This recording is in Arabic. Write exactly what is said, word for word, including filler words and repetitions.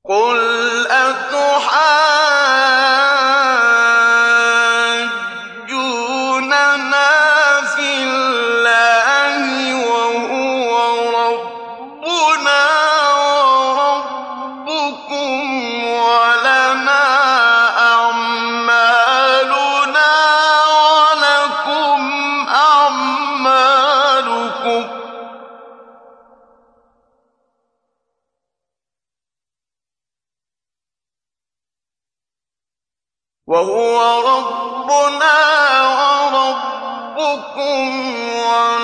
قُلْ أَتُحَاجُّونَنَا فِي اللَّهِ وَهُوَ رَبُّنَا وَرَبُّكُمْ وَلَنَا أَعْمَالُنَا وَلَكُمْ أَعْمَالُكُمْ ۖ وَهُوَ رَبُّنَا وَرَبُّكُمْ